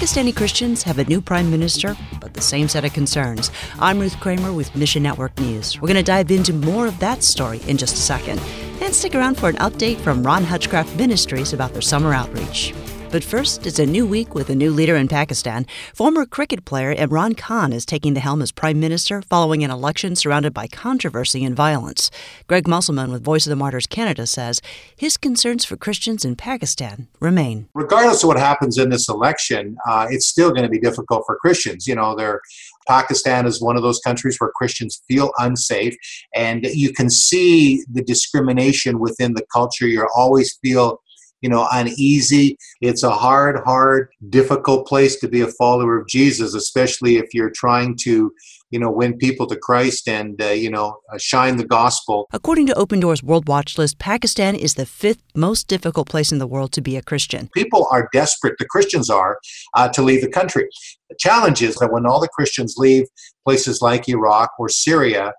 Pakistani Christians have a new prime minister, but the same set of concerns. I'm Ruth Kramer with Mission Network News. We're going to dive into more of that story in just a second. And stick around for an update from Ron Hutchcraft Ministries about their summer outreach. But first, it's a new week with a new leader in Pakistan. Former cricket player Imran Khan is taking the helm as prime minister following an election surrounded by controversy and violence. Greg Musselman with Voice of the Martyrs Canada says his concerns for Christians in Pakistan remain. Regardless of what happens in this election, it's still going to be difficult for Christians. Pakistan is one of those countries where Christians feel unsafe, and you can see the discrimination within the culture. You always feel uneasy. It's a hard, difficult place to be a follower of Jesus, especially if you're trying to, win people to Christ and, shine the gospel. According to Open Doors World Watch List, Pakistan is the 5th most difficult place in the world to be a Christian. People are desperate, the Christians are, to leave the country. The challenge is that when all the Christians leave places like Iraq or Syria,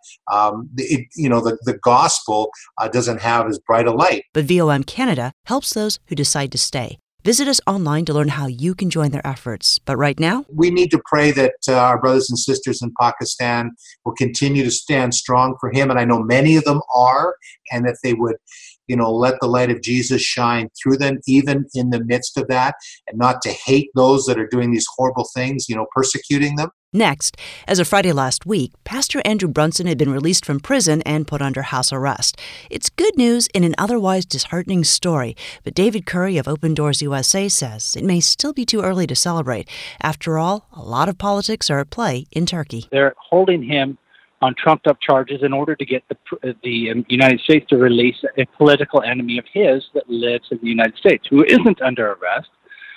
the gospel doesn't have as bright a light. But VOM Canada helps those who decide to stay. Visit us online to learn how you can join their efforts. But right now, we need to pray that our brothers and sisters in Pakistan will continue to stand strong for him. And I know many of them are, and that they would let the light of Jesus shine through them, even in the midst of that, and not to hate those that are doing these horrible things, persecuting them. Next, as of Friday last week, Pastor Andrew Brunson had been released from prison and put under house arrest. It's good news in an otherwise disheartening story, but David Curry of Open Doors USA says it may still be too early to celebrate. After all, a lot of politics are at play in Turkey. They're holding him on trumped-up charges in order to get the United States to release a political enemy of his that lives in the United States, who isn't under arrest,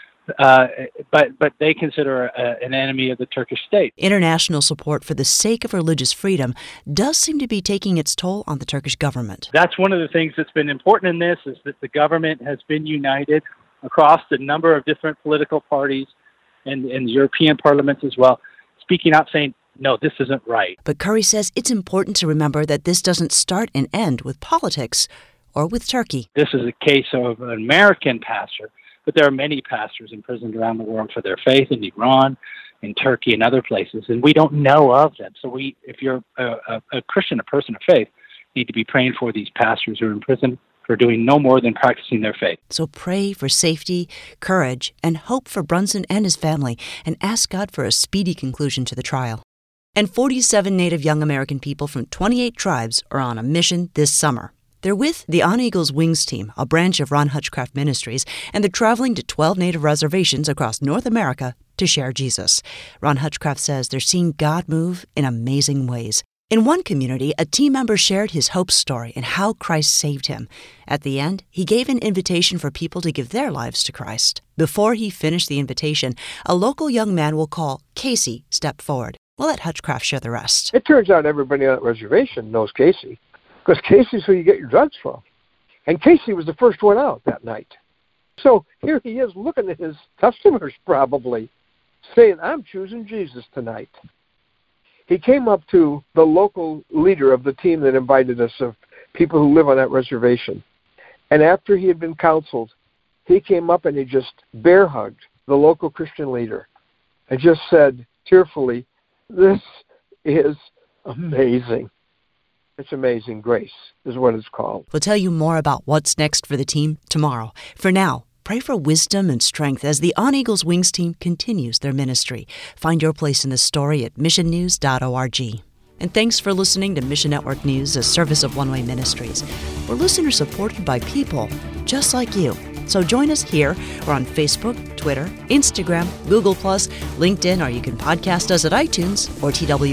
but they consider an enemy of the Turkish state. International support for the sake of religious freedom does seem to be taking its toll on the Turkish government. That's one of the things that's been important in this, is that the government has been united across a number of different political parties and the European parliaments as well, speaking out saying, no, this isn't right. But Curry says it's important to remember that this doesn't start and end with politics or with Turkey. This is a case of an American pastor, but there are many pastors imprisoned around the world for their faith in Iran, in Turkey, and other places, and we don't know of them. So if you're a Christian, a person of faith, need to be praying for these pastors who are in prison for doing no more than practicing their faith. So pray for safety, courage, and hope for Brunson and his family, and ask God for a speedy conclusion to the trial. And 47 Native young American people from 28 tribes are on a mission this summer. They're with the On Eagle's Wings team, a branch of Ron Hutchcraft Ministries, and they're traveling to 12 Native reservations across North America to share Jesus. Ron Hutchcraft says they're seeing God move in amazing ways. In one community, a team member shared his hope story and how Christ saved him. At the end, he gave an invitation for people to give their lives to Christ. Before he finished the invitation, a local young man we'll call Casey stepped forward. We'll let Hutchcraft share the rest. It turns out everybody on that reservation knows Casey, because Casey's who you get your drugs from. And Casey was the first one out that night. So here he is looking at his customers probably, saying, I'm choosing Jesus tonight. He came up to the local leader of the team that invited us, of people who live on that reservation. And after he had been counseled, he came up and he just bear hugged the local Christian leader and just said tearfully, this is amazing. It's Amazing Grace is what it's called. We'll tell you more about what's next for the team tomorrow. For now, pray for wisdom and strength as the On Eagle's Wings team continues their ministry. Find your place in the story at missionnews.org. And thanks for listening to Mission Network News, a service of One Way Ministries. We're listener-supported by people just like you. So join us here or on Facebook, Twitter, Instagram, Google+, LinkedIn, or you can podcast us at iTunes or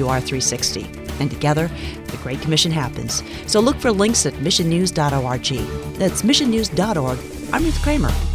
TWR360. And together, the Great Commission happens. So look for links at missionnews.org. That's missionnews.org. I'm Ruth Kramer.